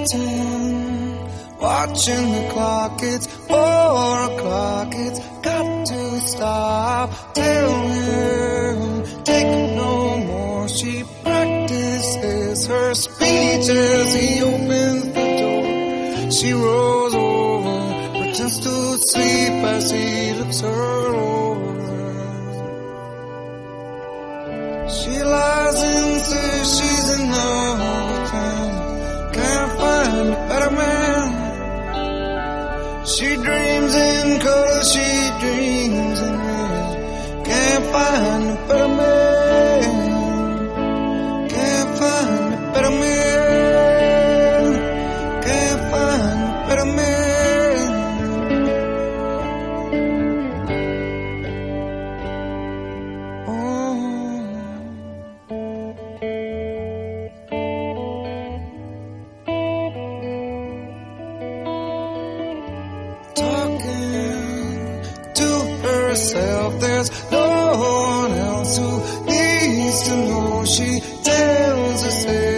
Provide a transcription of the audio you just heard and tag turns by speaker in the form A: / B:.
A: waiting, watching the clock. It's 4 o'clock. It's got to stop. Tell him, take it no more. She practices her speech as he opens the door. She rolls over, pretends to sleep as he looks her over. She lies and says she's in love with him. Can't find a better man. She dreams in color, she dreams in red. Can't find a better man. Can't find a better man. Can't find a better man. There's no one else who needs to know. She tells herself